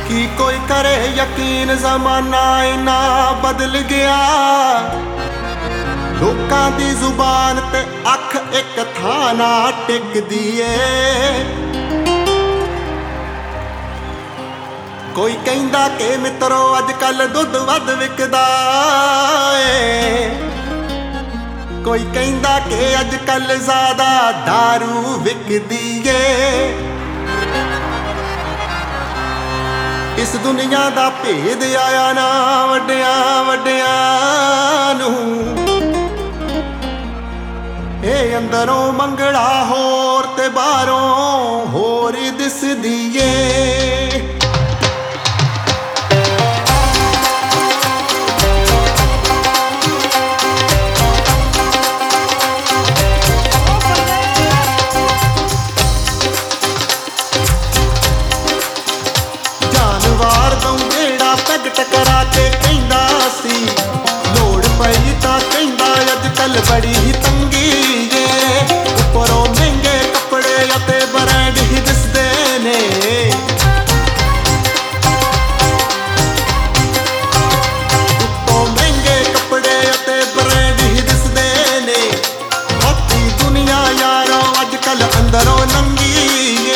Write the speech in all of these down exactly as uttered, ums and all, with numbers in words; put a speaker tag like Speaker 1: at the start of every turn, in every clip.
Speaker 1: की कोई करे यकीन ज़माना इना बदल गया। लोकां दी जुबान ते अख एक थां ना टिकदी ए। कोई कहंदा कि मित्रो अजकल दुध वध विकदा ए, कोई कहंदा कि अजकल ज़्यादा दारू विकदी ए। इस दुनिया दा भेद आया ना वड्डियां वड्डियां नूं, ए अंदरों मंगड़ा होर ते बाहरों होर दिसदी ए। पैग टकरा के कहंदा सी लोड़ पई तां कहंदा अजकल बड़ी ही तंगी जे। उपरों महंगे कपड़े अते ब्रांड ही दिसदे ने, उत्तों महंगे कपड़े अते ब्रांड ही दिसदे ने। बाकी दुनिया यारों अजकल अंदरों नंगी ए।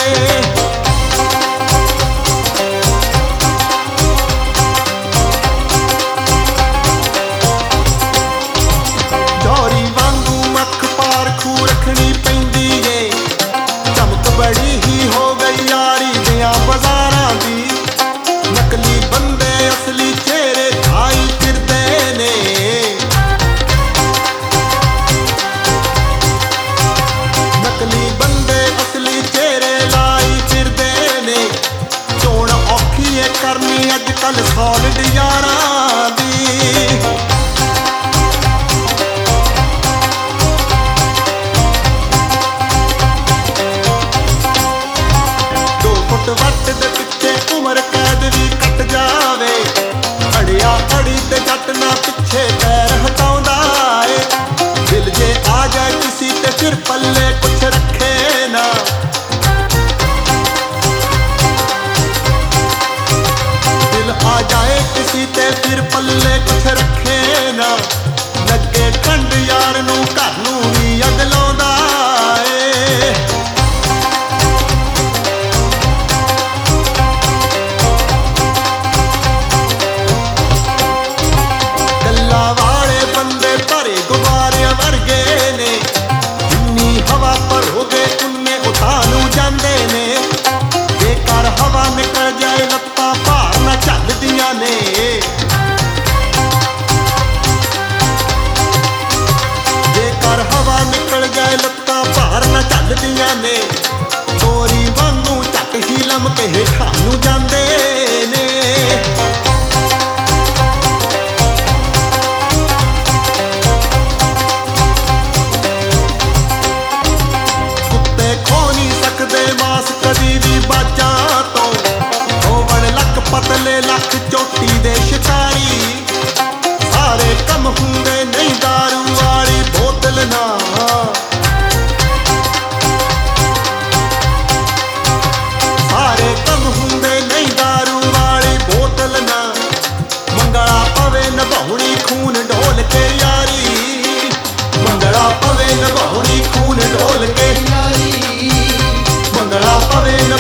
Speaker 1: बड़ी ही हो गई यारी दियां बाजारां दी, नकली बंदे असली चेहरे खाई फिरदे ने। नकली बंदे असली चेहरे लाई फिरदे ने। चोण औखी है करनी अजकल सॉलिड यारां दी। वट दे पिछे उम्र कैद भी कट जावे, अड़िया अड़ी ते जट ना पिछे पैर हटाउंदा ए। दिल जे आ जाए किसी ते फिर पल्ले कुछ रखे ना। दिल आ जाए किसी ते फिर पल्ले कुछ रखे ना। लगे ठंड यार नू घर नू भी अगलाउंदा ए। हवा निकल जाए लत्तां भार ना झलदियां ने। जेकर हवा निकल जाए लत्तां भार ना झलदियां ने। चोरी वांगू झट ही लमके हेठां नूं जांदे ने। कुत्ते खो नहीं सकदे मास कदी भी बाजां तो। होवण लक पतले लक चोटी दे शिकारी, सारे कम हुंदे नहीं दारू वाली बोतल ना। सारे कम हुंदे नहीं दारू वाली बोतल ना। मंगला पवे नभाउणी खून ढोल के यारी, मंगला पवे नभाउणी खून ढोल के यारी। मंगला पवे